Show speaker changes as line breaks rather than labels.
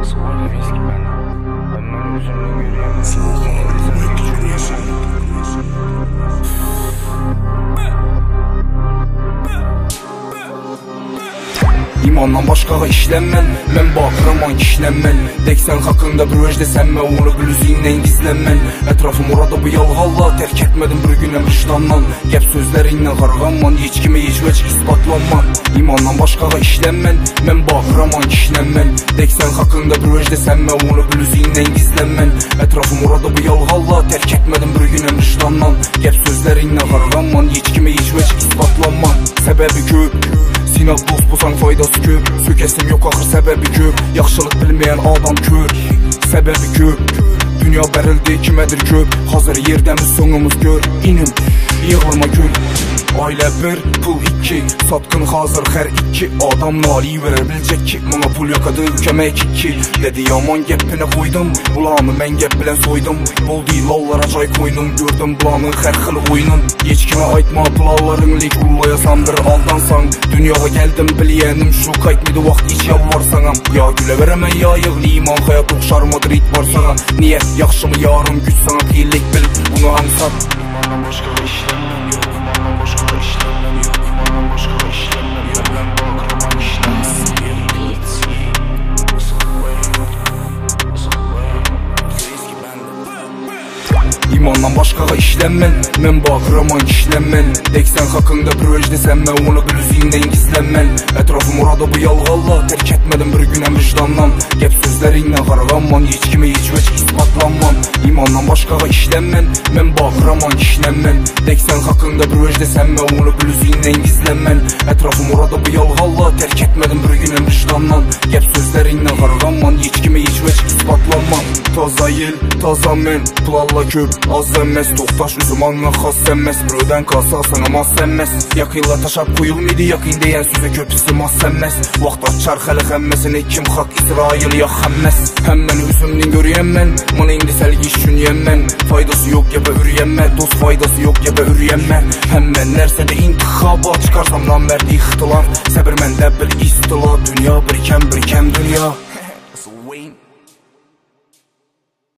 İmandan başqağa işlənmən, mən baxıram kişilənmən. Deksən haqqında bir öc desənmə, onu blüzündən gizlənmən. Ətrafım orada bu yalğalla, tərk etmədim bir günəm vicdandan. Gəp sözlərindən qarğanman, heç kimi heç vəc isbatlanman. İmandan başqağa işlənmən, mən baxıram kişilənmən. Deksən haqqında bir öc desənmə, onu blüzündən gizlənmən. Ətrafım orada bu yalğalla, tərk etmədim bir günəm vicdandan. Gəp sözlərindən qarğanman, heç kimi heç vəc isbatlanman. Səbəbi köp, sinat dost bulsan faydası köp. Sökəsim yox axır səbəbi köp. Yaxşılıq bilməyən adam kör. Səbəbi köp, dünya bərildi kimədir köp. Hazır yerdəmiz sonumuz gör. İnim, yığılma gül. Ailə bir, pul iki, satqın hazır hər iki. Adam nali verər bilcək ki, bana pul yoxadı kömək iki. Dedi yaman gəppinə qoydum, bulanı mən gəp bilən soydum. Boldu lallara cay koydum, gördüm bulanı hər xil oyunun. Heç kimə aytma pulalların lik ullayasan bir aldansan. Dünyaya gəldim biliyənim şu qaytmidi vaxt iç yalvarsanam. Ya gülə verəmən ya yığliman, həyat oxşar Madrid var sana. Niyə yaxşımı yarım güc sana qiyillik bil, bunu ansat. İmandan başqa işlənməm yox, imandan başqa işlənməm yox, imandan başqa işlənməm yox. Mən baxıram işlənməm. İmandan başqağa işlənmən, mən baxıram kişilənmən. Deksən haqqında bir öc desənmə, onu blüzündən gizlənmən. Ətrafım orada bu yalğalla, tərk etmədim bir günəm vicdandan. Gəp sözlərindən qarğanman, heç kimi heç vəc isbatlanman. İmandan başqağa işlənmən, mən baxıram kişilənmən. Deksən haqqında bir öc desənmə, onu blüzündən gizlənmən. Ətrafım orada bu yalğalla, tərk etmədim bir günəm vicdandan. Gəp sözlərindən qarğanman, heç kimi heç vəc isbatlanman. Taza yel, taza mən, pulalla köp. Az sənməz, toxtaş üzüm anla xas sənməz. Brödən qalsa sana maz sənməz. Yaxıyla taşab qoyulmaydı, yaxın deyən sözə köpüsü maz sənməz. Vaxt açar xəli xəmməsini, kim xaq İsrail ya xəmməz. Həm mən üzümdən görüyəm mən, mana indi səlgi düşünüyəm mən. Faydası yox gəbə ürüyəm mən, dost faydası yox gəbə ürüyəm mən. Həm mən nərsədə intixaba, çıxarsam namərdi ixtilaf. Səbir məndə bir istila, dünya birkəm dünya.